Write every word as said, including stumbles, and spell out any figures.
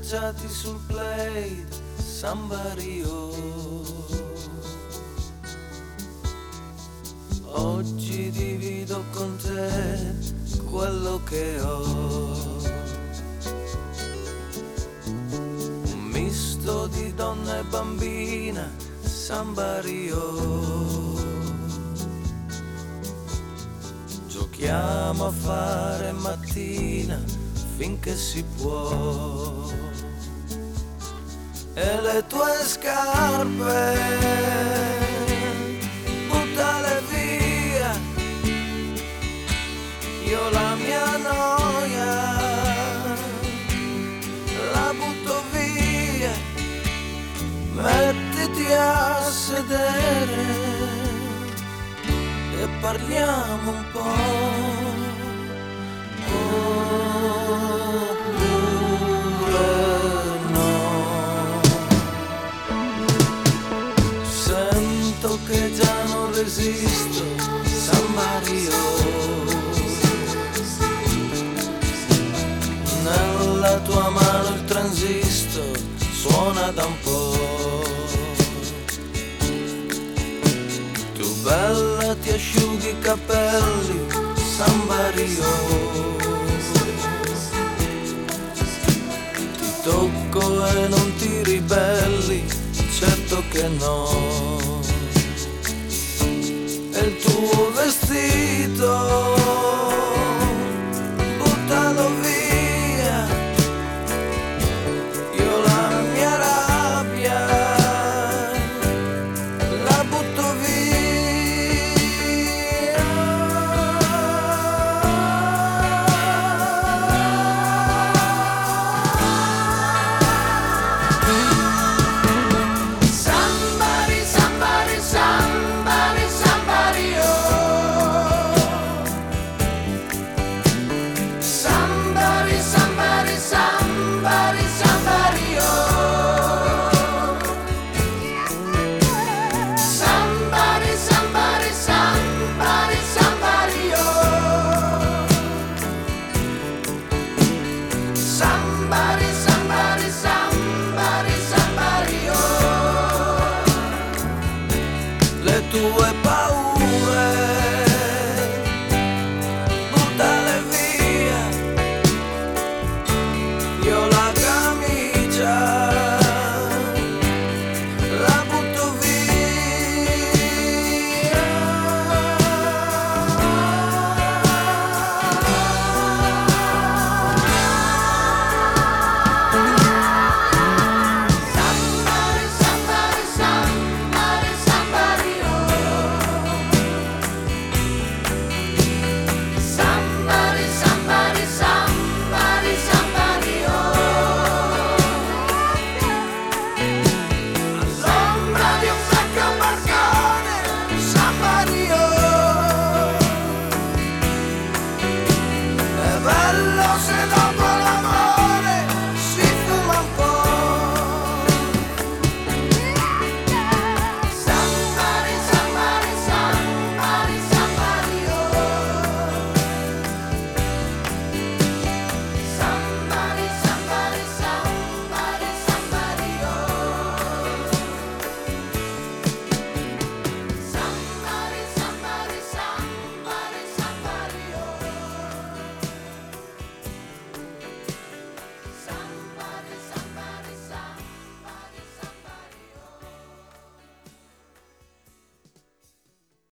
schiacciati sul play Sambario. Oggi divido con te quello che ho, un misto di donna e bambina, Sambario. Giochiamo a fare mattina finché si può, e le tue scarpe buttale via, io la mia noia la butto via. Mettiti a sedere e parliamo un po'. Oppure no, sento che già non resisto, Sambario. Nella tua mano il transistor suona da un po'. Tu bella ti asciughi i capelli, Sambario. Ti tocco e non ti ribelli, certo che no. E il tuo vestito buttalo via, io la mia rabbia la butto via. Somebody, somebody, somebody, somebody, oh. Somebody, somebody, somebody, somebody, oh. Somebody, somebody, somebody, somebody, oh. Somebody, somebody, somebody, somebody, oh. Le tue paure